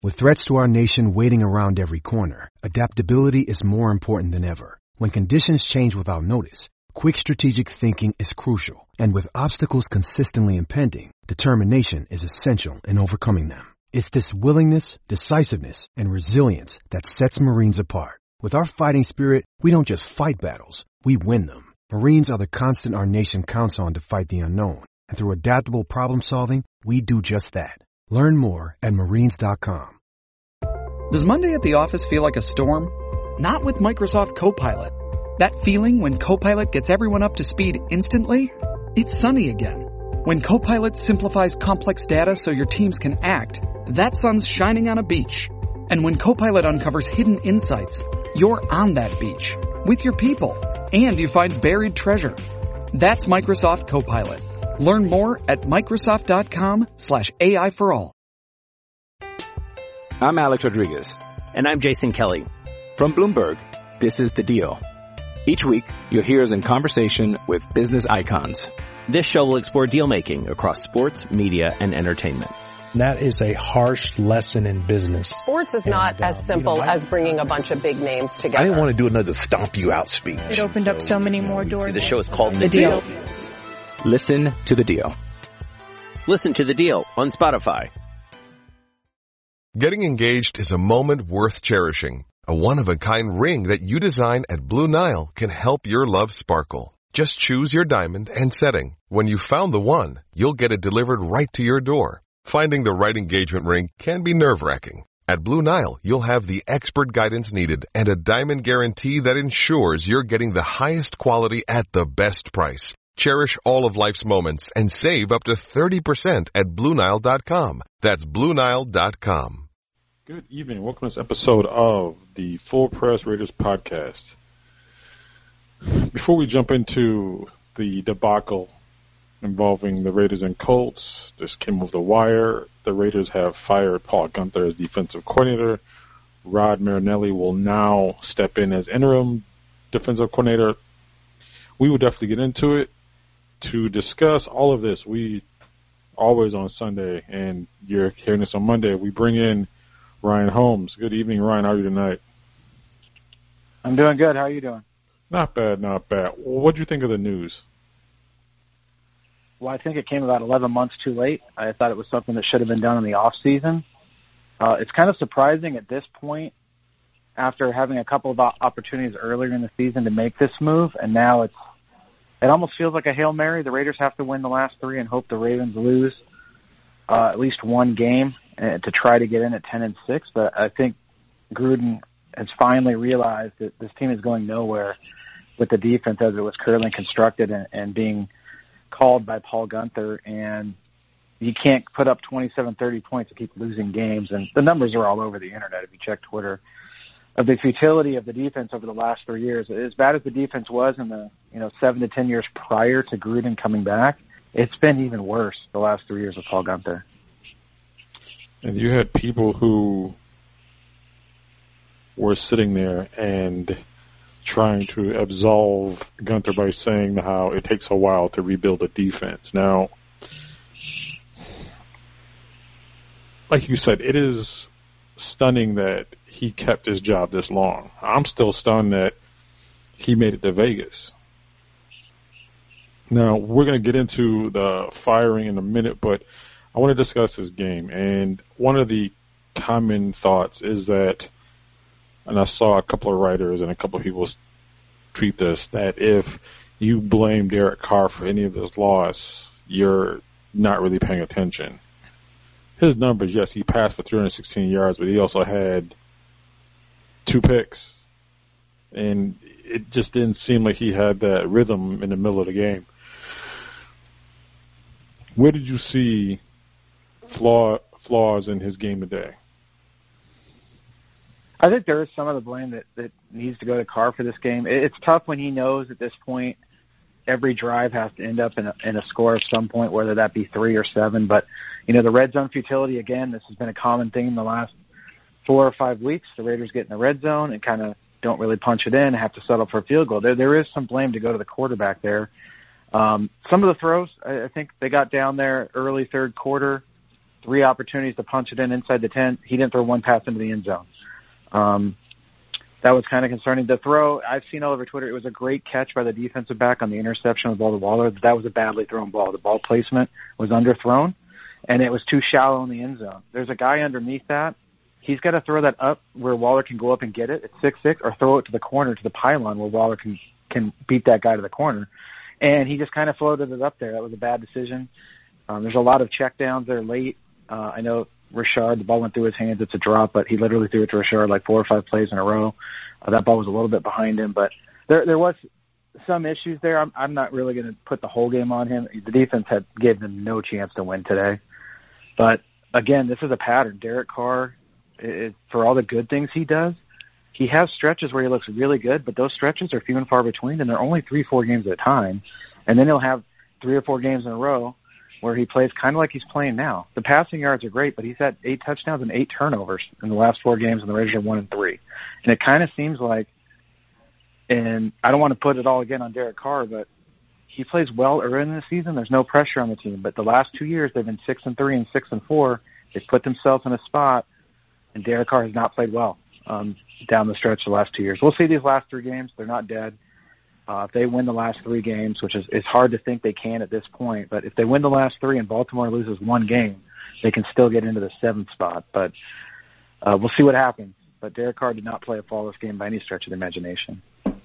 With threats to our nation waiting around every corner, adaptability is more important than ever. When conditions change without notice, quick strategic thinking is crucial. And with obstacles consistently impending, determination is essential in overcoming them. It's this willingness, decisiveness, and resilience that sets Marines apart. With our fighting spirit, we don't just fight battles, we win them. Marines are the constant our nation counts on to fight the unknown. And through adaptable problem solving, we do just that. Learn more at marines.com. Does Monday at the office feel like a storm? Not with Microsoft Copilot. That feeling when Copilot gets everyone up to speed instantly? It's sunny again. When Copilot simplifies complex data so your teams can act, that sun's shining on a beach. And when Copilot uncovers hidden insights, you're on that beach with your people, and you find buried treasure. That's Microsoft Copilot. Learn more at Microsoft.com/AI for all. I'm Alex Rodriguez. And I'm Jason Kelly. From Bloomberg, this is The Deal. Each week, you'll hear us in conversation with business icons. This show will explore deal-making across sports, media, and entertainment. That is a harsh lesson in business. Sports is not as simple as bringing a bunch of big names together. I didn't want to do another stomp you out speech. It opened up so many more doors. The show is called The Deal. Listen to The Deal. Listen to The Deal on Spotify. Getting engaged is a moment worth cherishing. A one-of-a-kind ring that you design at Blue Nile can help your love sparkle. Just choose your diamond and setting. When you've found the one, you'll get it delivered right to your door. Finding the right engagement ring can be nerve-wracking. At Blue Nile, you'll have the expert guidance needed and a diamond guarantee that ensures you're getting the highest quality at the best price. Cherish all of life's moments and save up to 30% at BlueNile.com. That's BlueNile.com. Good evening. Welcome to this episode of the Full Press Raiders podcast. Before we jump into the debacle involving the Raiders and Colts, this came over the wire. The Raiders have fired Paul Guenther as defensive coordinator. Rod Marinelli will now step in as interim defensive coordinator. We will definitely get into it. To discuss all of this, we always on Sunday, and you're hearing this on Monday, we bring in Ryan Holmes. Good evening, Ryan. How are you tonight? I'm doing good. How are you doing? Not bad, not bad. What did you think of the news? Well, I think it came about 11 months too late. I thought it was something that should have been done in the off season. It's kind of surprising at this point, after having a couple of opportunities earlier in the season to make this move, and now it almost feels like a Hail Mary. The Raiders have to win the last three and hope the Ravens lose at least one game to try to get in at 10-6. But I think Gruden has finally realized that this team is going nowhere with the defense as it was currently constructed and being called by Paul Guenther. And you can't put up 27, 30 points and keep losing games. And the numbers are all over the internet if you check Twitter, of the futility of the defense over the last 3 years. As bad as the defense was in the 7 to 10 years prior to Gruden coming back, it's been even worse the last 3 years with Paul Guenther. And you had people who were sitting there and trying to absolve Guenther by saying how it takes a while to rebuild a defense. Now, like you said, it is stunning that he kept his job this long. I'm still stunned that he made it to Vegas. Now, we're going to get into the firing in a minute, but I want to discuss this game. And one of the common thoughts is that, and I saw a couple of writers and a couple of people tweet this, that if you blame Derek Carr for any of this loss, you're not really paying attention. His numbers, yes, he passed for 316 yards, but he also had 2 picks. And it just didn't seem like he had that rhythm in the middle of the game. Where did you see flaws in his game today? I think there is some of the blame that needs to go to Carr for this game. It's tough when he knows at this point every drive has to end up in a score of some point, whether that be 3 or 7. But, the red zone futility, again, this has been a common thing in the last 4 or 5 weeks. The Raiders get in the red zone and kind of don't really punch it in, have to settle for a field goal. There is some blame to go to the quarterback there. Some of the throws, I think they got down there early third quarter. 3 opportunities to punch it in inside the 10. He didn't throw one pass into the end zone. That was kind of concerning. The throw, I've seen all over Twitter, it was a great catch by the defensive back on the interception of the ball to Waller. That was a badly thrown ball. The ball placement was underthrown, and it was too shallow in the end zone. There's a guy underneath that. He's got to throw that up where Waller can go up and get it at 6'6", or throw it to the corner, to the pylon, where Waller can beat that guy to the corner. And he just kind of floated it up there. That was a bad decision. There's a lot of checkdowns there late. I know Rashard, the ball went through his hands. It's a drop, but he literally threw it to Rashard like 4 or 5 plays in a row. That ball was a little bit behind him, but there was some issues there. I'm not really going to put the whole game on him. The defense gave them no chance to win today. But, again, this is a pattern. Derek Carr, for all the good things he does, he has stretches where he looks really good, but those stretches are few and far between, and they're only 3-4 games at a time. And then he'll have 3 or 4 games in a row where he plays kind of like he's playing now. The passing yards are great, but he's had 8 touchdowns and 8 turnovers in the last 4 games, and the Raiders are 1-3. And it kind of seems like, and I don't want to put it all again on Derek Carr, but he plays well early in the season. There's no pressure on the team. But the last 2 years, they've been 6-3 and 6-4. They've put themselves in a spot, and Derek Carr has not played well down the stretch the last 2 years. We'll see these last 3 games. They're not dead. If they win the last 3 games, which is hard to think they can at this point, but if they win the last 3 and Baltimore loses 1 game, they can still get into the 7th spot. But we'll see what happens. But Derek Carr did not play a flawless game by any stretch of the imagination.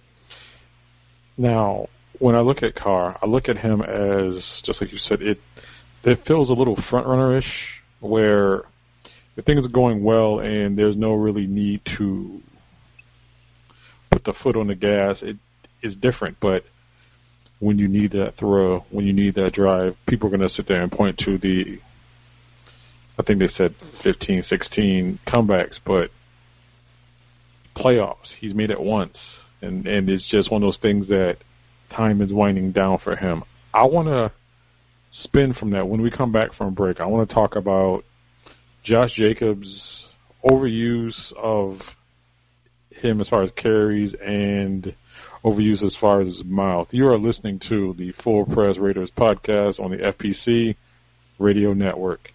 Now, when I look at Carr, I look at him as, just like you said, it feels a little front-runner-ish, where if things are going well and there's no really need to put the foot on the gas, it is different. But when you need that throw, when you need that drive, people are going to sit there and point to the, I think they said 15, 16 comebacks, but playoffs, he's made it once. And it's just one of those things that time is winding down for him. I want to spin from that. When we come back from break, I want to talk about Josh Jacobs' overuse of him as far as carries and overuse as far as his mouth. You are listening to the Full Press Raiders podcast on the FPC Radio Network.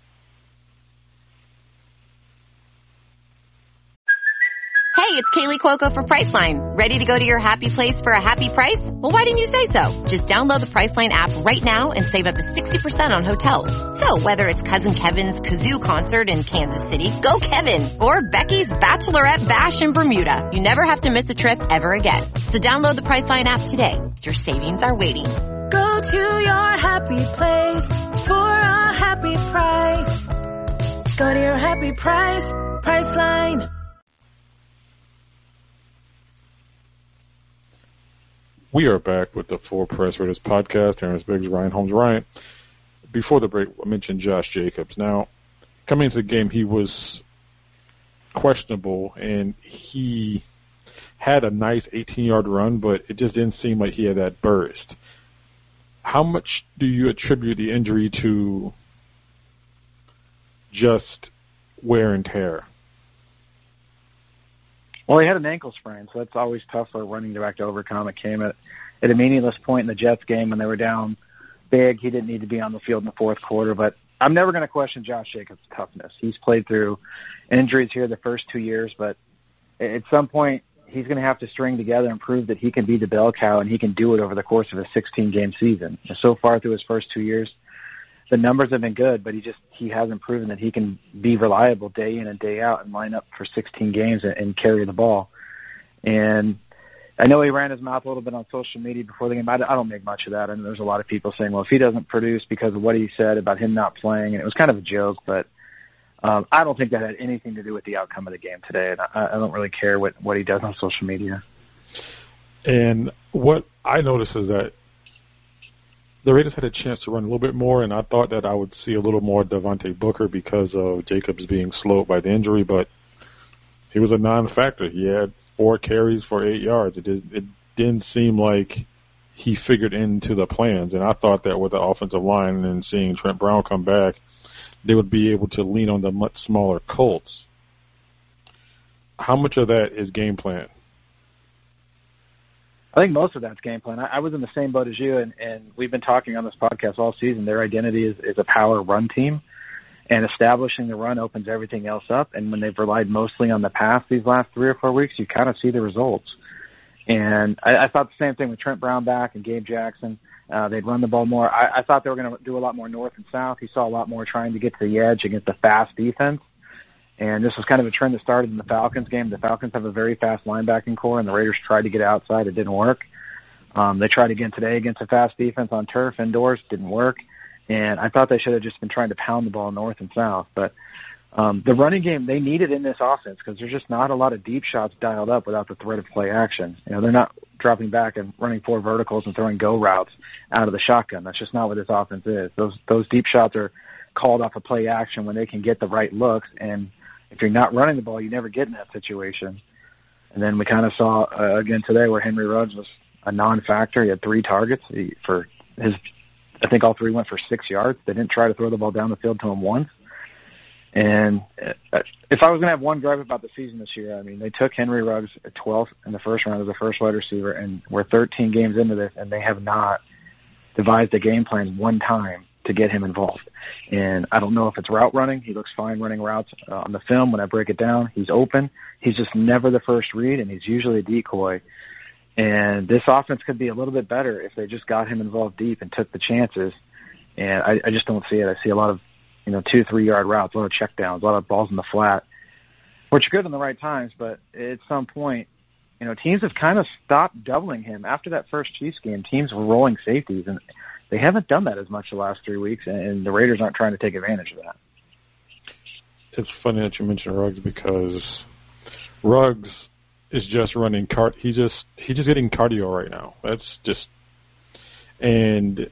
Hey, it's Kaylee Cuoco for Priceline. Ready to go to your happy place for a happy price? Well, why didn't you say so? Just download the Priceline app right now and save up to 60% on hotels. So whether it's Cousin Kevin's Kazoo Concert in Kansas City, go Kevin, or Becky's Bachelorette Bash in Bermuda, you never have to miss a trip ever again. So download the Priceline app today. Your savings are waiting. Go to your happy place for a happy price. Go to your happy price, Priceline. We are back with the Full Press Raiders podcast. Aaron Biggs, Ryan Holmes. Ryan, before the break, I mentioned Josh Jacobs. Now, coming into the game, he was questionable, and he had a nice 18-yard run, but it just didn't seem like he had that burst. How much do you attribute the injury to just wear and tear? Well, he had an ankle sprain, so that's always tough for a running back to overcome. It came at a meaningless point in the Jets game when they were down big. He didn't need to be on the field in the fourth quarter, but I'm never going to question Josh Jacobs' toughness. He's played through injuries here the first 2 years, but at some point he's going to have to string together and prove that he can be the bell cow, and he can do it over the course of a 16-game season. So far through his first 2 years, the numbers have been good, but he hasn't proven that he can be reliable day in and day out and line up for 16 games and carry the ball. And I know he ran his mouth a little bit on social media before the game. I don't make much of that. And there's a lot of people saying, well, if he doesn't produce because of what he said about him not playing, and it was kind of a joke, but I don't think that had anything to do with the outcome of the game today. And I don't really care what he does on social media. And what I noticed is that the Raiders had a chance to run a little bit more, and I thought that I would see a little more Devontae Booker because of Jacobs being slowed by the injury, but he was a non-factor. He had 4 carries for 8 yards. It didn't seem like he figured into the plans, and I thought that with the offensive line and seeing Trent Brown come back, they would be able to lean on the much smaller Colts. How much of that is game plan? I think most of that's game plan. I was in the same boat as you, and we've been talking on this podcast all season. Their identity is a power run team, And establishing the run opens everything else up. And when they've relied mostly on the pass these last 3 or 4 weeks, you kind of see the results. And I thought the same thing with Trent Brown back and Gabe Jackson. They'd run the ball more. I thought they were going to do a lot more north and south. He saw a lot more trying to get to the edge against the fast defense. And this was kind of a trend that started in the Falcons game. The Falcons have a very fast linebacking core, and the Raiders tried to get outside. It didn't work. They tried again today against a fast defense on turf indoors. Didn't work. And I thought they should have just been trying to pound the ball north and south. But the running game, they need it in this offense because there's just not a lot of deep shots dialed up without the threat of play action. You know, they're not dropping back and running 4 verticals and throwing go routes out of the shotgun. That's just not what this offense is. Those deep shots are called off of play action when they can get the right looks. And if you're not running the ball, you never get in that situation. And then we kind of saw, again today, where Henry Ruggs was a non-factor. He had 3 targets. I think all 3 went for 6 yards. They didn't try to throw the ball down the field to him once. And if I was going to have one gripe about the season this year, I mean, they took Henry Ruggs at 12th in the first round as a first wide receiver, and we're 13 games into this, and they have not devised a game plan one time to get him involved. And I don't know if it's route running. He looks fine running routes on the film. When I break it down, he's open. He's just never the first read, and he's usually a decoy. And this offense could be a little bit better if they just got him involved deep and took the chances. And I just don't see it. I see a lot of 2-3 yard routes, a lot of checkdowns, a lot of balls in the flat, which are good in the right times. But at some point, teams have kind of stopped doubling him. After that first Chiefs game, teams were rolling safeties, and they haven't done that as much the last 3 weeks, and the Raiders aren't trying to take advantage of that. It's funny that you mentioned Ruggs because Ruggs is just running he's just getting cardio right now. That's just, and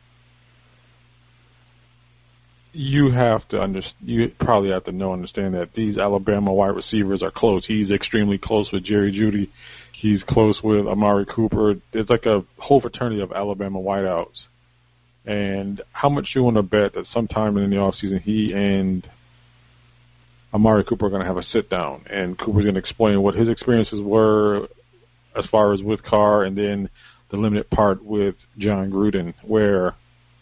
you probably have to understand that these Alabama wide receivers are close. He's extremely close with Jerry Jeudy. He's close with Amari Cooper. It's like a whole fraternity of Alabama wideouts. And how much you want to bet that sometime in the offseason he and Amari Cooper are going to have a sit-down, and Cooper's going to explain what his experiences were as far as with Carr, and then the limited part with John Gruden, where,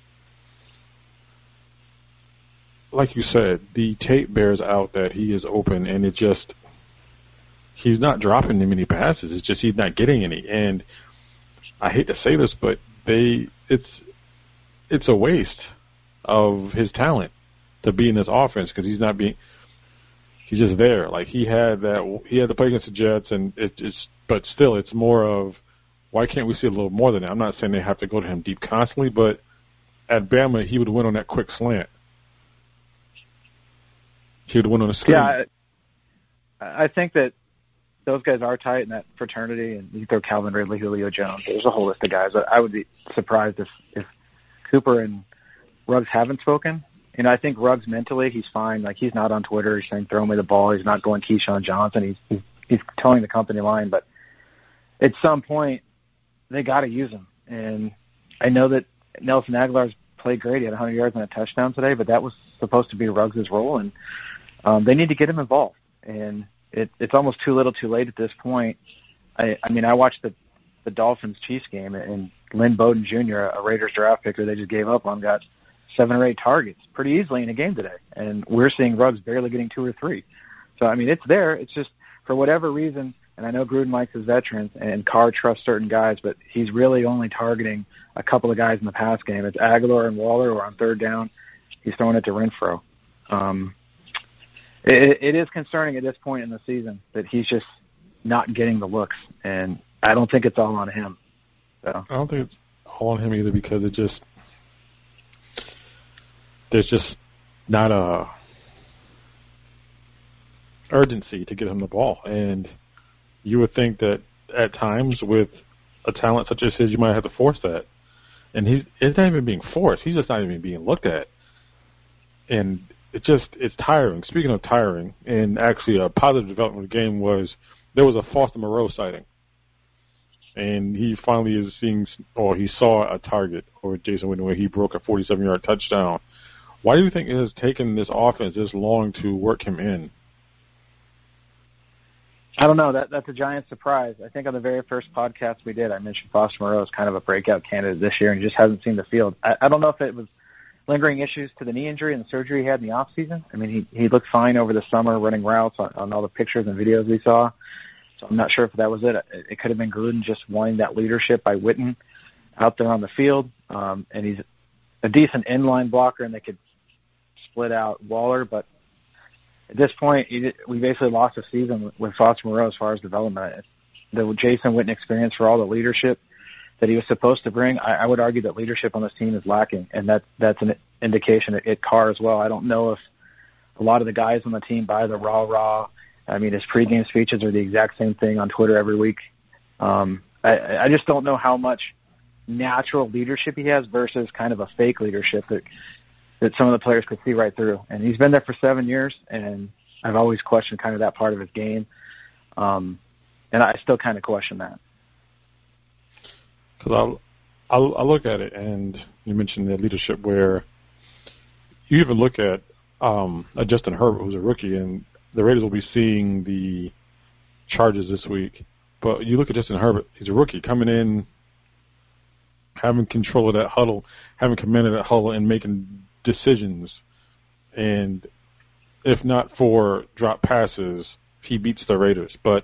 like you said, the tape bears out that he is open, and he's not dropping many passes. It's just he's not getting any. And I hate to say this, but it's a waste of his talent to be in this offense because he's just there. Like he had to play against the Jets, and but still, it's more of why can't we see a little more than that? I'm not saying they have to go to him deep constantly, but at Bama, he would win on that quick slant. He would win on a screen. Yeah, I think that those guys are tight in that fraternity, and you throw Calvin Ridley, Julio Jones. There's a whole list of guys. I would be surprised if Cooper and Ruggs haven't spoken. I think Ruggs mentally, he's fine. Like, he's not on Twitter. He's saying, throw me the ball. He's not going Keyshawn Johnson. He's towing the company line. But at some point, they got to use him. And I know that Nelson Aguilar's played great. He had 100 yards and a touchdown today, but that was supposed to be Ruggs' role. And they need to get him involved. And it's almost too little too late at this point. I mean, I watched the Dolphins-Chiefs game, and Lynn Bowden Jr., a Raiders draft picker they just gave up on, got 7 or 8 targets pretty easily in a game today. And we're seeing Ruggs barely getting 2 or 3. So, I mean, it's there. It's just for whatever reason, and I know Gruden likes his veterans and Carr trusts certain guys, but he's really only targeting a couple of guys in the pass game. It's Aguilar and Waller, or on third down, he's throwing it to Renfro. It is concerning at this point in the season that he's just not getting the looks, and I don't think it's all on him. So. I don't think it's all on him either because there's just not a urgency to get him the ball. And you would think that at times with a talent such as his, you might have to force that. And it's not even being forced. He's just not even being looked at. And it's tiring. Speaking of tiring, and actually a positive development of the game was there was a Foster Moreau sighting. And he finally is he saw a target over Jason Witten where he broke a 47-yard touchdown. Why do you think it has taken this offense this long to work him in? I don't know. That's a giant surprise. I think on the very first podcast we did, I mentioned Foster Moreau as kind of a breakout candidate this year and just hasn't seen the field. I don't know if it was lingering issues to the knee injury and the surgery he had in the off season. I mean, he looked fine over the summer running routes on all the pictures and videos we saw. So I'm not sure if that was it. It could have been Gruden just wanting that leadership by Witten out there on the field. And he's a decent inline blocker, and they could split out Waller. But at this point, we basically lost a season with Foster Moreau as far as development. The Jason Witten experience for all the leadership that he was supposed to bring, I would argue that leadership on this team is lacking, and that's an indication at Carr as well. I don't know if a lot of the guys on the team buy the rah-rah. I mean, his pregame speeches are the exact same thing on Twitter every week. I just don't know how much natural leadership he has versus kind of a fake leadership that some of the players could see right through. And he's been there for 7 years, and I've always questioned kind of that part of his game. And I still kind of question that. Because I look at it, and you mentioned the leadership where you even look at Justin Herbert, who's a rookie, and the Raiders will be seeing the Chargers this week. But you look at Justin Herbert, he's a rookie coming in, having control of that huddle, having command of that huddle, and making decisions. And if not for drop passes, he beats the Raiders. But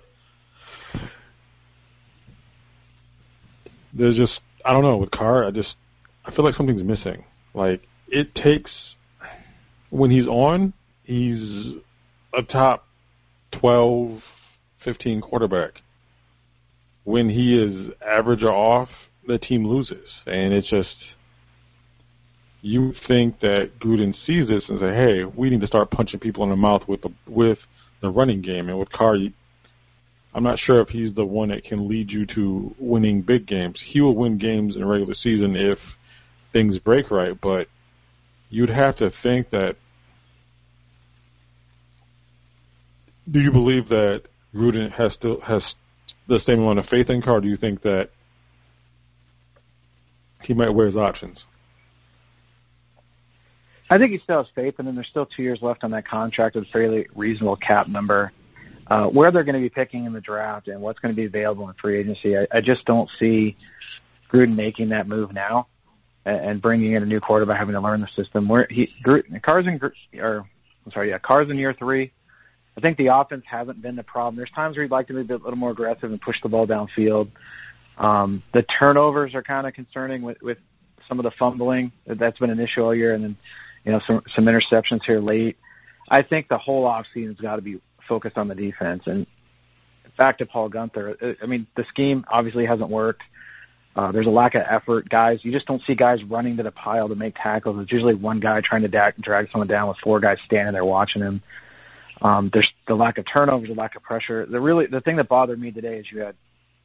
there's just, I don't know, with Carr, I feel like something's missing. Like, it takes, when he's on, he's a top 12, 15 quarterback. When he is average or off, the team loses. And it's just, you think that Gruden sees this and say, hey, we need to start punching people in the mouth with the running game. And with Carr, I'm not sure if he's the one that can lead you to winning big games. He will win games in the regular season if things break right, but you'd have to think that. Do you believe that Gruden has the same amount of faith in Carr? Or do you think that he might wear his options? I think he still has faith, and then there's still 2 years left on that contract with a fairly reasonable cap number. Where they're going to be picking in the draft and what's going to be available in free agency, I just don't see Gruden making that move now and bringing in a new quarterback, having to learn the system. Carr's in year 3. I think the offense hasn't been the problem. There's times where he'd like to be a little more aggressive and push the ball downfield. The turnovers are kind of concerning with some of the fumbling. That's been an issue all year, and then some interceptions here late. I think the whole offseason's got to be focused on the defense. And back to Paul Guenther, I mean, the scheme obviously hasn't worked. There's a lack of effort. Guys, you just don't see guys running to the pile to make tackles. It's usually one guy trying to drag someone down with 4 guys standing there watching him. There's the lack of turnovers, the lack of pressure. The thing that bothered me today is you had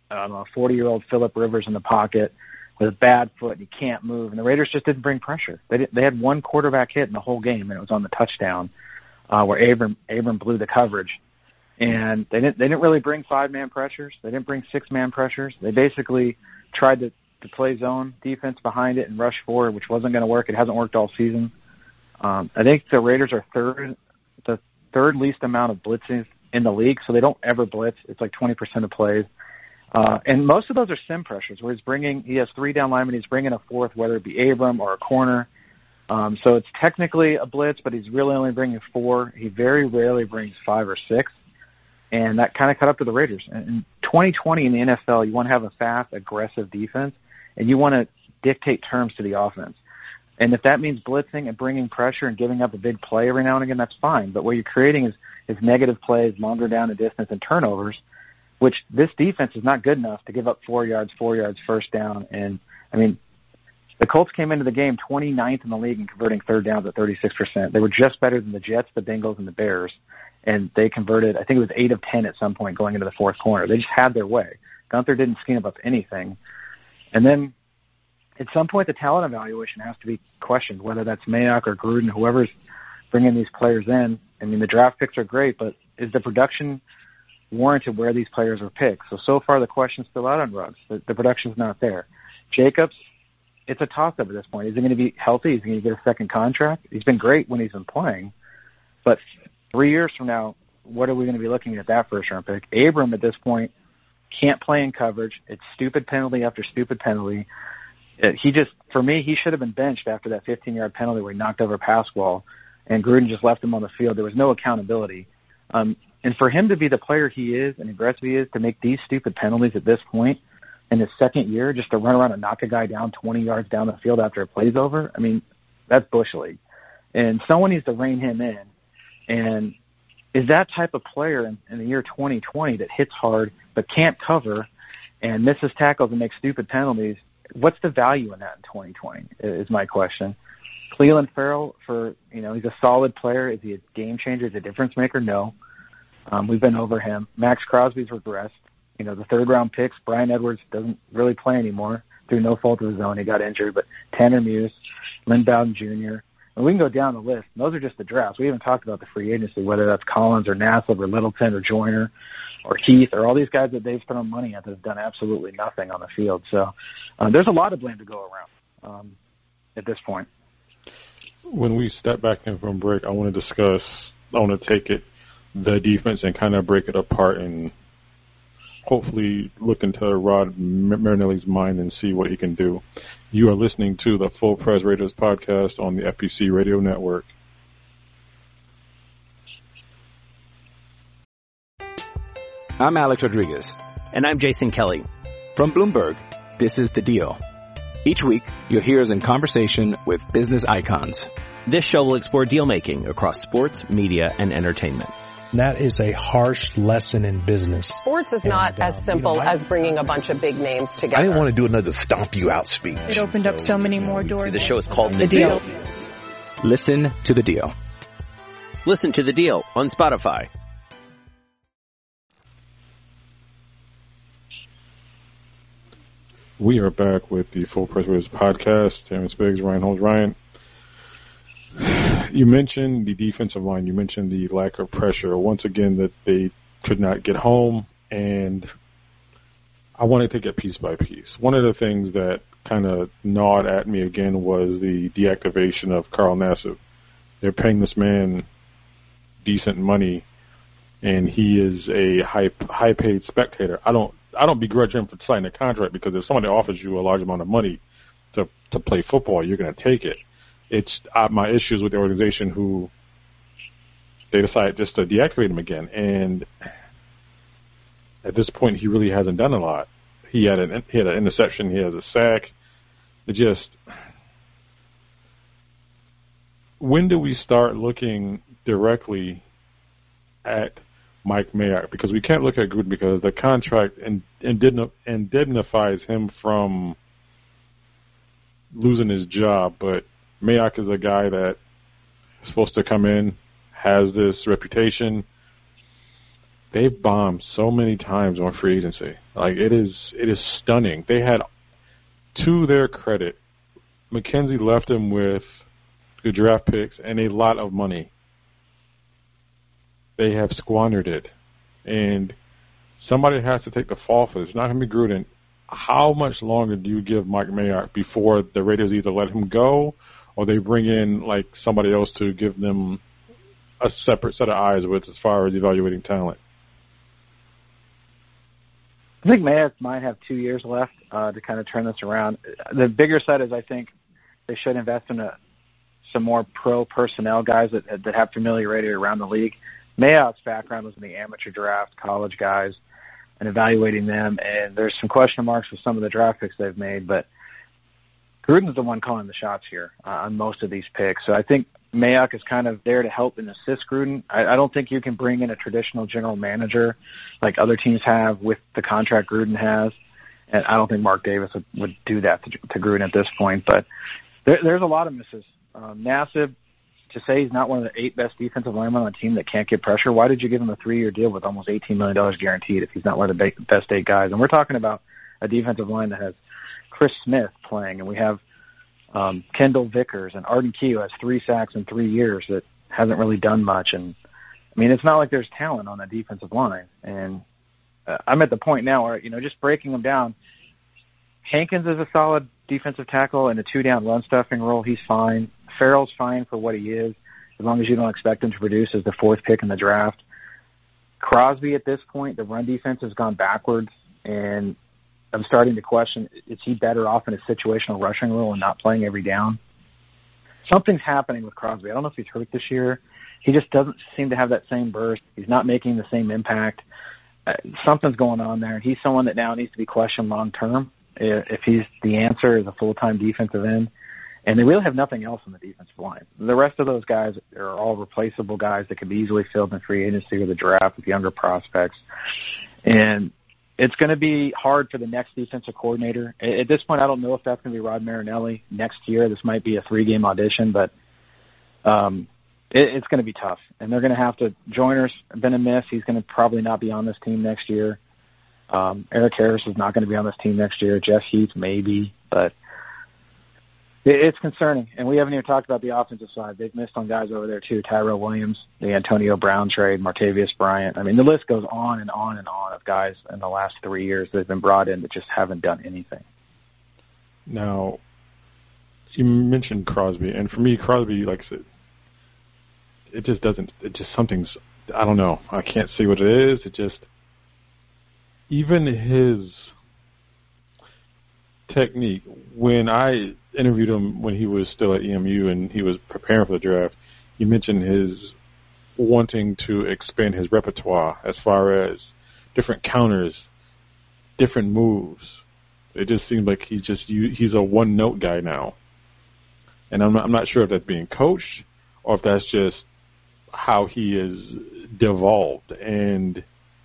a 40-year-old Phillip Rivers in the pocket with a bad foot, and he can't move. And the Raiders just didn't bring pressure. They had one quarterback hit in the whole game, and it was on the touchdown where Abram blew the coverage. And they didn't really bring 5-man pressures. They didn't bring 6-man pressures. They basically tried to play zone defense behind it and rush forward, which wasn't going to work. It hasn't worked all season. I think the Raiders are the third least amount of blitzes in the league, so they don't ever blitz. It's like 20% of plays. And most of those are sim pressures where he has 3 down linemen, he's bringing a 4th, whether it be Abram or a corner. So it's technically a blitz, but he's really only bringing 4. He very rarely brings 5 or 6. And that kind of cut up to the Raiders. In 2020 in the NFL, you want to have a fast, aggressive defense, and you want to dictate terms to the offense. And if that means blitzing and bringing pressure and giving up a big play every now and again, that's fine. But what you're creating is negative plays, longer down the distance, and turnovers, which this defense is not good enough to give up 4 yards, first down. And, I mean, the Colts came into the game 29th in the league in converting third downs at 36%. They were just better than the Jets, the Bengals, and the Bears. And they converted, I think it was 8 of 10 at some point going into the 4th quarter. They just had their way. Guenther didn't scheme up anything. And then at some point the talent evaluation has to be questioned, whether that's Mayock or Gruden, whoever's bringing these players in. I mean, the draft picks are great, but is the production warranted where these players are picked? So far the question's still out on Ruggs. The production's not there. Jacobs, it's a toss-up at this point. Is he going to be healthy? Is he going to get a second contract? He's been great when he's been playing. But 3 years from now, what are we going to be looking at that first-round pick? Abram, at this point, can't play in coverage. It's stupid penalty after stupid penalty. For me, he should have been benched after that 15-yard penalty where he knocked over Pasquale, and Gruden just left him on the field. There was no accountability. And for him to be the player he is and aggressive he is, to make these stupid penalties at this point in his second year, just to run around and knock a guy down 20 yards down the field after a play's over, I mean, that's Bush League. And someone needs to rein him in. And is that type of player in the year 2020 that hits hard but can't cover and misses tackles and makes stupid penalties, what's the value in that in 2020 is my question. Clelin Ferrell, he's a solid player. Is he a game changer? Is he a difference maker? No. We've been over him. Max Crosby's regressed. The third-round picks, Brian Edwards doesn't really play anymore through no fault of his own. He got injured. But Tanner Muse, Lynn Bowden Jr., and we can go down the list. And those are just the drafts. We haven't talked about the free agency, whether that's Collins or Nassib or Littleton or Joyner or Heath or all these guys that they've spent money on that have done absolutely nothing on the field. So there's a lot of blame to go around at this point. When we step back in from break, I want to take the defense and kind of break it apart and hopefully look into Rod Marinelli's mind and see what he can do. You are listening to the Full Press Raiders podcast on the FPC Radio Network. I'm Alex Rodriguez. And I'm Jason Kelly. From Bloomberg, this is The Deal. Each week, you'll hear us in conversation with business icons. This show will explore deal-making across sports, media, and entertainment. That is a harsh lesson in business. Sports is not as simple as bringing a bunch of big names together. I didn't want to do another stomp you out speech. It opened up so many more doors. The show is called The Deal. Listen to The Deal. Listen to The Deal on Spotify. We are back with the Full Press Raiders podcast. Terrence Biggs, Ryan Holmes. Ryan, you mentioned the defensive line. You mentioned the lack of pressure. Once again, that they could not get home, and I want to take it piece by piece. One of the things that kind of gnawed at me again was the deactivation of Carl Nassib. They're paying this man decent money, and he is a high-paid spectator. I don't begrudge him for signing a contract, because if somebody offers you a large amount of money to play football, you're going to take it. It's my issues with the organization who they decided just to deactivate him again. And at this point, he really hasn't done a lot. He had an interception. He has a sack. When do we start looking directly at Mike Mayock? Because we can't look at Gruden, because the contract indemnifies him from losing his job. But Mayock is a guy that is supposed to come in, has this reputation. They've bombed so many times on free agency. Like, it is stunning. They had, to their credit, McKenzie left them with the draft picks and a lot of money. They have squandered it. And somebody has to take the fall for this. It's not going to be Gruden. How much longer do you give Mike Mayock before the Raiders either let him go or they bring in like somebody else to give them a separate set of eyes with as far as evaluating talent? I think Mayock might have 2 years left to kind of turn this around. The bigger side is I think they should invest in some more pro personnel guys that have familiarity around the league. Mayock's background was in the amateur draft, college guys, and evaluating them. And there's some question marks with some of the draft picks they've made, but Gruden's the one calling the shots here on most of these picks. So I think Mayock is kind of there to help and assist Gruden. I don't think you can bring in a traditional general manager like other teams have with the contract Gruden has. And I don't think Mark Davis would do that to Gruden at this point. But there's a lot of misses. Nassib, to say he's not one of the 8 best defensive linemen on a team that can't get pressure, why did you give him a 3-year deal with almost $18 million guaranteed if he's not one of the best 8 guys? And we're talking about a defensive line that has Chris Smith playing, and we have Kendall Vickers and Arden Key, who has 3 sacks in 3 years that hasn't really done much. And, I mean, it's not like there's talent on that defensive line. And I'm at the point now where, just breaking them down, Hankins is a solid defensive tackle in a 2-down run stuffing role. He's fine. Farrell's fine for what he is, as long as you don't expect him to produce as the 4th pick in the draft. Crosby at this point, the run defense has gone backwards, and I'm starting to question, is he better off in a situational rushing role and not playing every down? Something's happening with Crosby. I don't know if he's hurt this year. He just doesn't seem to have that same burst. He's not making the same impact. Something's going on there. He's someone that now needs to be questioned long term if he's the answer as a full-time defensive end. And they really have nothing else on the defensive line. The rest of those guys are all replaceable guys that could be easily filled in free agency or the draft with younger prospects. And it's going to be hard for the next defensive coordinator. At this point, I don't know if that's going to be Rod Marinelli next year. This might be a 3-game audition, but it's going to be tough. And they're going to have to – Joyner's been a miss. He's going to probably not be on this team next year. Eric Harris is not going to be on this team next year. Jeff Heath maybe, but it's concerning. And we haven't even talked about the offensive side. They've missed on guys over there too. Tyrell Williams, the Antonio Brown trade, Martavius Bryant. I mean, the list goes on and on and on of guys in the last 3 years that have been brought in that just haven't done anything. Now, you mentioned Crosby, and for me, Crosby, like I said, it just doesn't, it just something's, I don't know. I can't see what it is. It just, even his technique, when I interviewed him when he was still at EMU and he was preparing for the draft, he mentioned his wanting to expand his repertoire as far as different counters, different moves. It just seemed like he's a one-note guy now. And I'm not sure if that's being coached or if that's just how he is devolved. And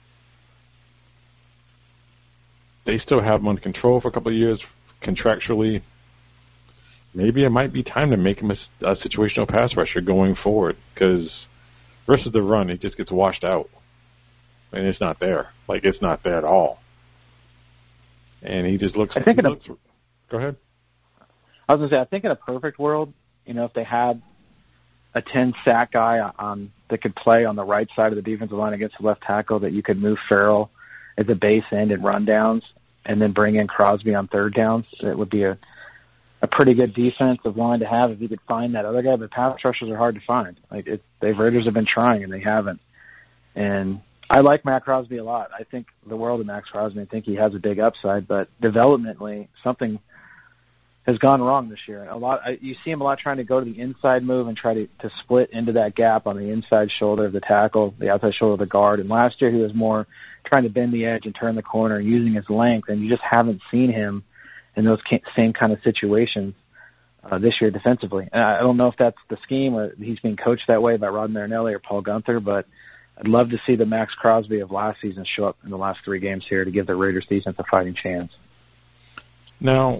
they still have him under control for a couple of years contractually. Maybe it might be time to make him a situational pass rusher going forward, because versus the run, it just gets washed out. And it's not there. Like, it's not there at all. And he just looks... Go ahead. I was going to say, I think in a perfect world, if they had a 10-sack guy that could play on the right side of the defensive line against the left tackle, that you could move Farrell as a base end and run downs and then bring in Crosby on third downs, it would be a pretty good defensive line to have if you could find that other guy. But pass rushers are hard to find. The Raiders have been trying, and they haven't. And I like Matt Crosby a lot. I think the world of Max Crosby. I think he has a big upside, but developmentally, something has gone wrong this year. You see him a lot trying to go to the inside move and try to split into that gap on the inside shoulder of the tackle, the outside shoulder of the guard. And last year he was more trying to bend the edge and turn the corner using his length, and you just haven't seen him in those same kind of situations this year defensively. And I don't know if that's the scheme or he's being coached that way by Rod Marinelli or Paul Gunther, but I'd love to see the Max Crosby of last season show up in the last 3 games here to give the Raiders defense a fighting chance. Now,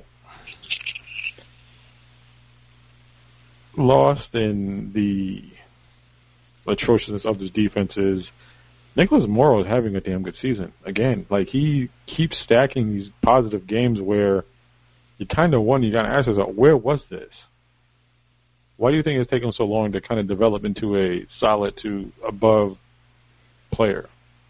lost in the atrociousness of this defense is Nicholas Morrow is having a damn good season. Again, he keeps stacking these positive games where you kind of wonder, you got to ask yourself, where was this? Why do you think it's taken so long to kind of develop into a solid to above player?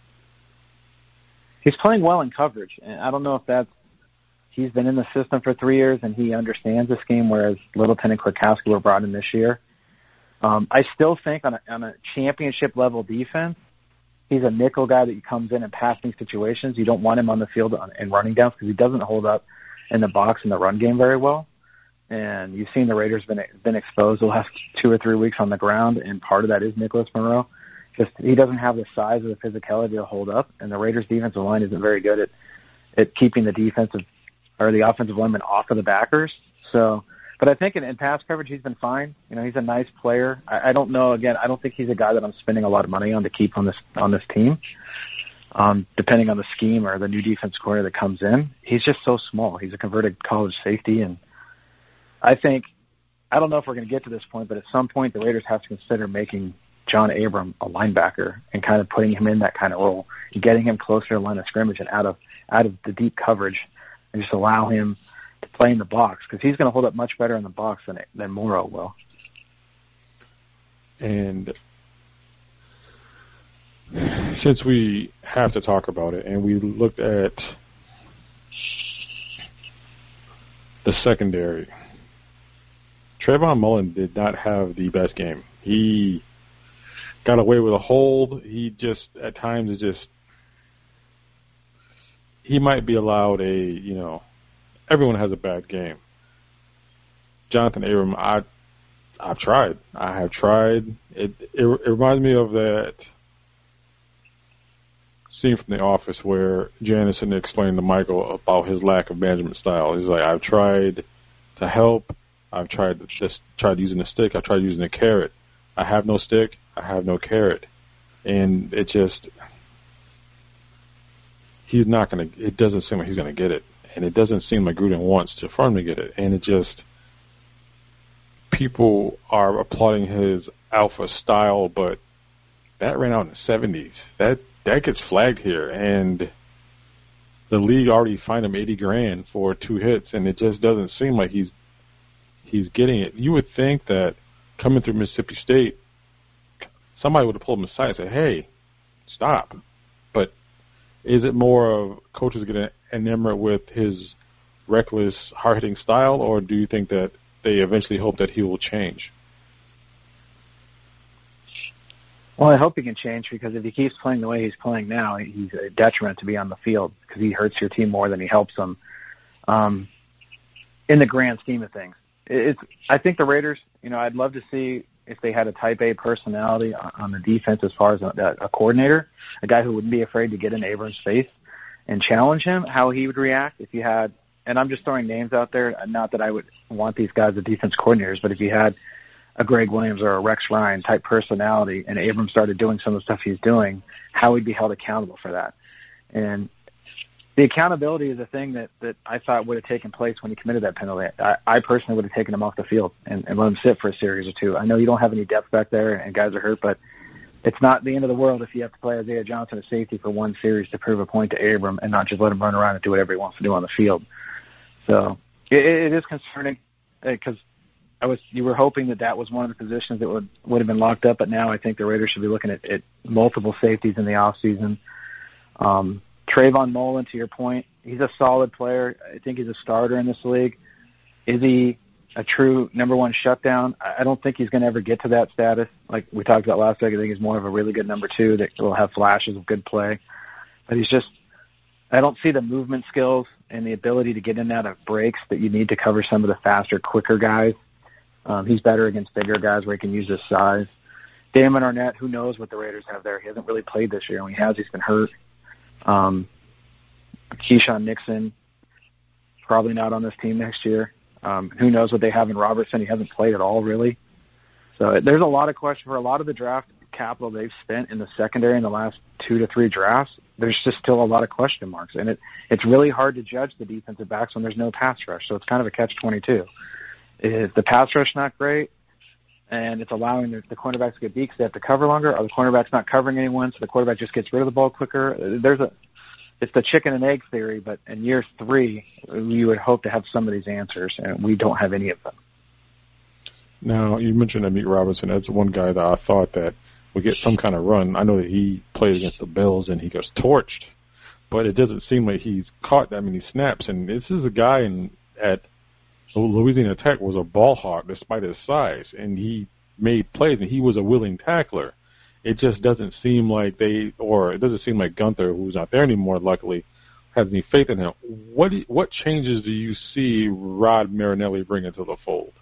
He's playing well in coverage, and I don't know if that's he's been in the system for 3 years and he understands the scheme, whereas Littleton and Kwiatkowski were brought in this year. I still think on a championship-level defense, he's a nickel guy that comes in passing situations. You don't want him on the field in running downs because he doesn't hold up in the box in the run game very well. And you've seen the Raiders been exposed the last 2 or 3 weeks on the ground, and part of that is Nicholas Morrow. Just he doesn't have the size or the physicality to hold up, and the Raiders' defensive line isn't very good at keeping the offensive linemen off of the backers. So, but I think in pass coverage he's been fine. He's a nice player. I don't know. Again, I don't think he's a guy that I'm spending a lot of money on to keep on this team. Depending on the scheme or the new defense coordinator that comes in, he's just so small. He's a converted college safety, and I don't know if we're going to get to this point, but at some point the Raiders have to consider making John Abram a linebacker and kind of putting him in that kind of role, and getting him closer to the line of scrimmage and out of the deep coverage, and just allow him to play in the box, because he's going to hold up much better in the box than Morrow will. And since we have to talk about it, and we looked at the secondary, Trayvon Mullen did not have the best game. He got away with a hold. He just, at times, he might be allowed everyone has a bad game. Jonathan Abram, I've tried. I have tried. It reminds me of that scene from The Office where Janice and explained to Michael about his lack of management style. He's like, I've tried to help. I've tried using a stick. I've tried using a carrot. I have no stick. I have no carrot. And it doesn't seem like he's going to get it. And it doesn't seem like Gruden wants for him to get it. And people are applauding his alpha style, but that ran out in the 70s. That gets flagged here. And the league already fined him $80,000 for 2 hits, and it just doesn't seem like he's getting it. You would think that coming through Mississippi State, somebody would have pulled him aside and said, hey, stop. But is it more of coaches getting enamored with his reckless, hard-hitting style, or do you think that they eventually hope that he will change? Well, I hope he can change, because if he keeps playing the way he's playing now, he's a detriment to be on the field because he hurts your team more than he helps them in the grand scheme of things. I think the Raiders, I'd love to see if they had a type A personality on the defense as far as a coordinator, a guy who wouldn't be afraid to get in Abrams' face and challenge him, how he would react if you had, and I'm just throwing names out there, not that I would want these guys as defense coordinators, but if you had a Greg Williams or a Rex Ryan type personality and Abrams started doing some of the stuff he's doing, how he'd be held accountable for that. And the accountability is a thing that I thought would have taken place when he committed that penalty. I personally would have taken him off the field and let him sit for a series or two. I know you don't have any depth back there and guys are hurt, but it's not the end of the world if you have to play Isaiah Johnson as safety for one series to prove a point to Abram and not just let him run around and do whatever he wants to do on the field. So it is concerning because you were hoping that was one of the positions that would have been locked up, but now I think the Raiders should be looking at multiple safeties in the offseason. Trayvon Mullen, to your point, he's a solid player. I think he's a starter in this league. Is he a true number one shutdown? I don't think he's going to ever get to that status. Like we talked about last week, I think he's more of a really good number two that will have flashes of good play. But I don't see the movement skills and the ability to get in and out of breaks that you need to cover some of the faster, quicker guys. He's better against bigger guys where he can use his size. Damon Arnett, who knows what the Raiders have there? He hasn't really played this year. When he has, he's been hurt. Keyshawn Nixon, probably not on this team next year. Who knows what they have in Robertson? He hasn't played at all, really. So there's a lot of question for a lot of the draft capital they've spent in the secondary in the last 2 to 3 drafts. There's just still a lot of question marks, and it's really hard to judge the defensive backs when there's no pass rush. So it's kind of a catch-22. Is the pass rush not great, and it's allowing the cornerbacks to get beat because they have to cover longer? Are the cornerbacks not covering anyone, so the quarterback just gets rid of the ball quicker? It's the chicken and egg theory, but in year 3, you would hope to have some of these answers, and we don't have any of them. Now, you mentioned Amik Robertson. That's one guy that I thought that would get some kind of run. I know that he played against the Bills and he gets torched, but it doesn't seem like he's caught that many snaps. And this is a guy at Louisiana Tech was a ball hawk despite his size, and he made plays, and he was a willing tackler. It just doesn't seem like it doesn't seem like Gunther, who's not there anymore, luckily, has any faith in him. What changes do you see Rod Marinelli bring into the fold?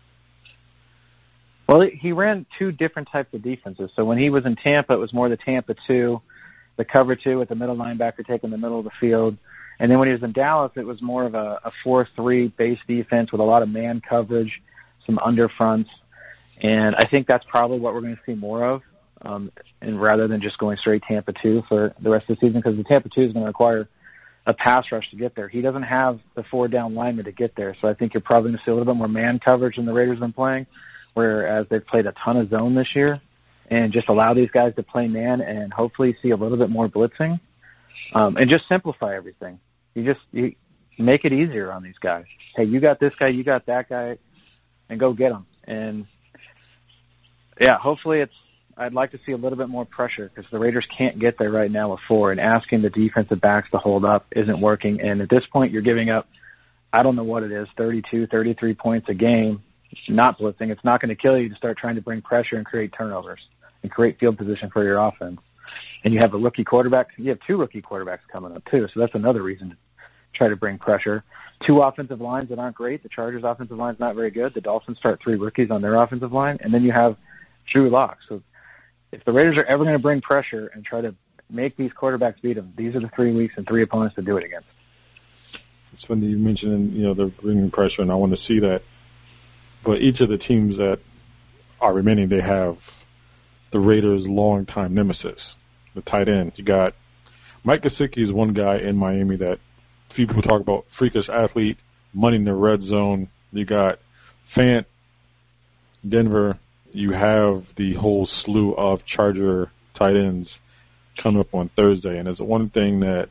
Well, he ran 2 different types of defenses. So when he was in Tampa, it was more the Tampa 2, the cover 2 with the middle linebacker taking the middle of the field. And then when he was in Dallas, it was more of a 4-3 base defense with a lot of man coverage, some underfronts. And I think that's probably what we're going to see more of, and rather than just going straight Tampa 2 for the rest of the season, because the Tampa 2 is going to require a pass rush to get there. He doesn't have the 4 down linemen to get there. So I think you're probably going to see a little bit more man coverage than the Raiders have been playing, whereas they've played a ton of zone this year, and just allow these guys to play man and hopefully see a little bit more blitzing, and just simplify everything. You make it easier on these guys. Hey, you got this guy, you got that guy, and go get them. And, yeah, hopefully I'd like to see a little bit more pressure because the Raiders can't get there right now with 4, and asking the defensive backs to hold up isn't working. And at this point, you're giving up, I don't know what it is, 32, 33 points a game, not blitzing. It's not going to kill you to start trying to bring pressure and create turnovers and create field position for your offense. and you have a rookie quarterback. You have 2 rookie quarterbacks coming up too, so that's another reason to try to bring pressure. 2 offensive lines that aren't great. The Chargers' offensive line's not very good. The Dolphins start 3 rookies on their offensive line, and then you have Drew Lock. So if the Raiders are ever going to bring pressure and try to make these quarterbacks beat them, these are the 3 weeks and 3 opponents to do it against. It's funny you mentioned, they're bringing pressure, and I want to see that. But each of the teams that are remaining, they have the Raiders' longtime nemesis, the tight end. You got Mike Gesicki is one guy in Miami that people talk about, freakish athlete, money in the red zone. You got Fant, Denver. You have the whole slew of Charger tight ends coming up on Thursday. And it's one thing that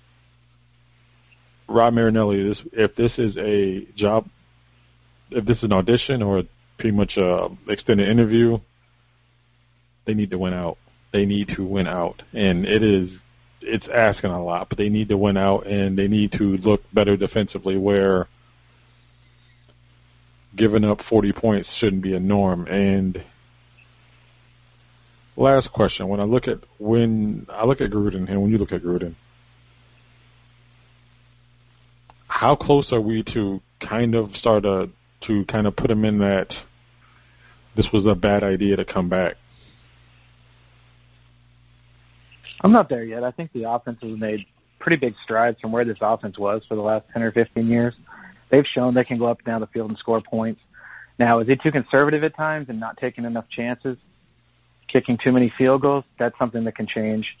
Rod Marinelli, if this is a job, if this is an audition or pretty much an extended interview, they need to win out. They need to win out. And it's asking a lot, but they need to win out, and they need to look better defensively, where giving up 40 points shouldn't be a norm. And last question, when I look at Gruden, and when you look at Gruden, how close are we to kind of put him in that this was a bad idea to come back? I'm not there yet. I think the offense has made pretty big strides from where this offense was for the last 10 or 15 years. They've shown they can go up and down the field and score points. Now, is he too conservative at times and not taking enough chances, kicking too many field goals? That's something that can change.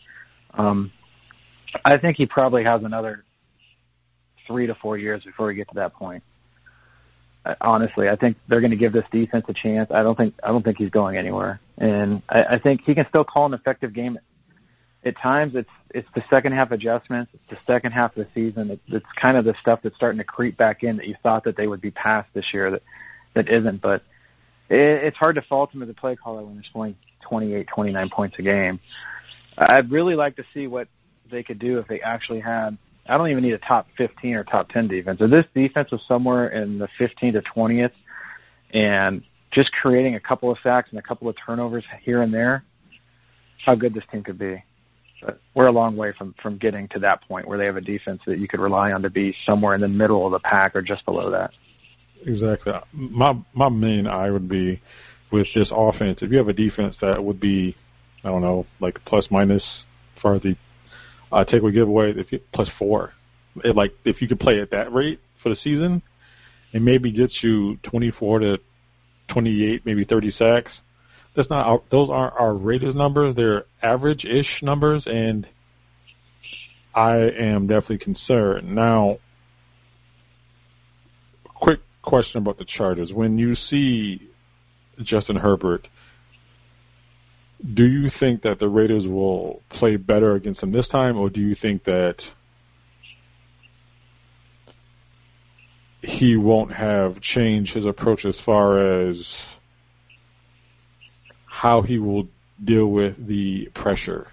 I think he probably has another 3 to 4 years before we get to that point. Honestly, I think they're going to give this defense a chance. I don't think he's going anywhere, and I think he can still call an effective game. At times, it's the second half adjustments. It's the second half of the season. It's kind of the stuff that's starting to creep back in that you thought that they would be past this year that isn't. But it's hard to fault him as a play caller when they're scoring 28, 29 points a game. I'd really like to see what they could do if they actually had. I don't even need a top 15 or top 10 defense. If this defense was somewhere in the 15 to 20th and just creating a couple of sacks and a couple of turnovers here and there, how good this team could be. But we're a long way from getting to that point where they have a defense that you could rely on to be somewhere in the middle of the pack or just below that. Exactly. My main eye would be with this offense. If you have a defense that would be, I don't know, like plus minus for the takeaway giveaway, plus 4. If you could play at that rate for the season, and maybe gets you 24 to 28, maybe 30 sacks. Those aren't our Raiders numbers. They're average-ish numbers, and I am definitely concerned. Now, quick question about the Chargers. When you see Justin Herbert, do you think that the Raiders will play better against them this time, or do you think that he won't have changed his approach as far as how he will deal with the pressure?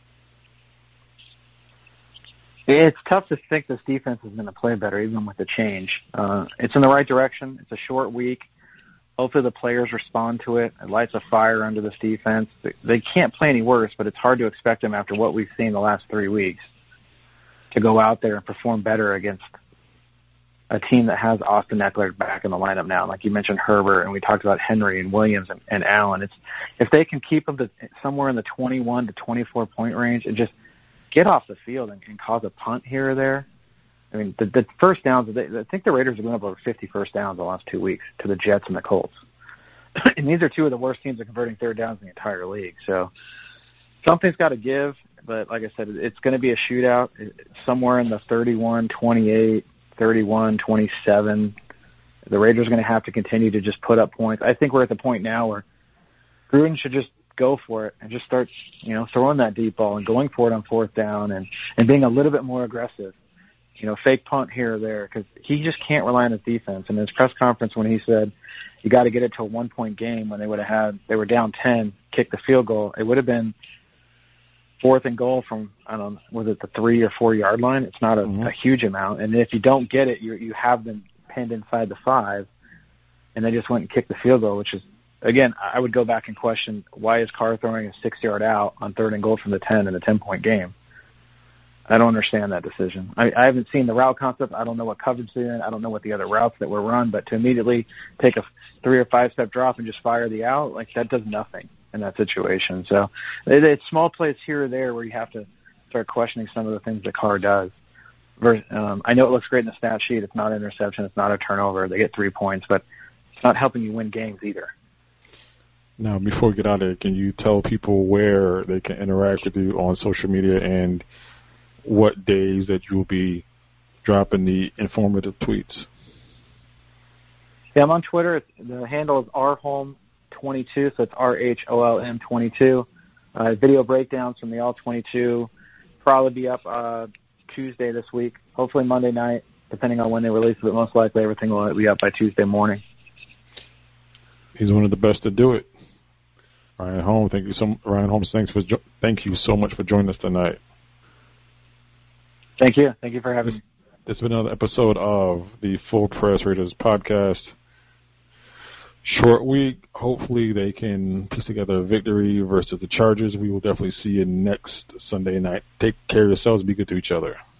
It's tough to think this defense is going to play better even with the change. It's in the right direction. It's a short week. Hopefully the players respond to it. It lights a fire under this defense. They can't play any worse, but it's hard to expect them after what we've seen the last 3 weeks to go out there and perform better against a team that has Austin Eckler back in the lineup now. Like you mentioned, Herbert, and we talked about Henry and Williams and Allen. If they can keep them somewhere in the 21 to 24 point range and just get off the field and cause a punt here or there. I mean, the first downs, I think the Raiders are going up over 50 first downs the last 2 weeks to the Jets and the Colts. And these are 2 of the worst teams at converting third downs in the entire league. So something's got to give, but like I said, it's going to be a shootout somewhere in the 31-28, 31-27. The Raiders are going to have to continue to just put up points. I think we're at the point now where Gruden should just go for it and just start, throwing that deep ball and going for it on fourth down and being a little bit more aggressive. Fake punt here or there, because he just can't rely on his defense. And his press conference when he said you got to get it to a 1-point game when they were down 10, kick the field goal, it would have been 4th and goal from, I don't know, was it the 3 or 4 yard line? It's not a huge amount. And if you don't get it, you have them pinned inside the 5, and they just went and kicked the field goal, which is again, I would go back and question, why is Carr throwing a 6-yard out on 3rd and goal from the 10 in a 10-point game? I don't understand that decision. I haven't seen the route concept. I don't know what coverage they're in. I don't know what the other routes that were run. But to immediately take a 3 or 5 step drop and just fire the out, like, that does nothing in that situation. So it's small plays here or there where you have to start questioning some of the things that Carr does. I know it looks great in the stat sheet. It's not an interception. It's not a turnover. They get 3 points, but it's not helping you win games either. Now, before we get out of here, can you tell people where they can interact with you on social media and what days that you'll be dropping the informative tweets? Yeah, I'm on Twitter. The handle is rholm22, so it's RHOLM22. Video breakdowns from the All-22 probably be up Tuesday this week, hopefully Monday night, depending on when they release it, but most likely everything will be up by Tuesday morning. He's one of the best to do it. Ryan Holmes, Ryan Holmes, thank you so much for joining us tonight. Thank you. Thank you for having me. This has been another episode of the Full Press Raiders podcast. Short week. Hopefully they can put together a victory versus the Chargers. We will definitely see you next Sunday night. Take care of yourselves. Be good to each other.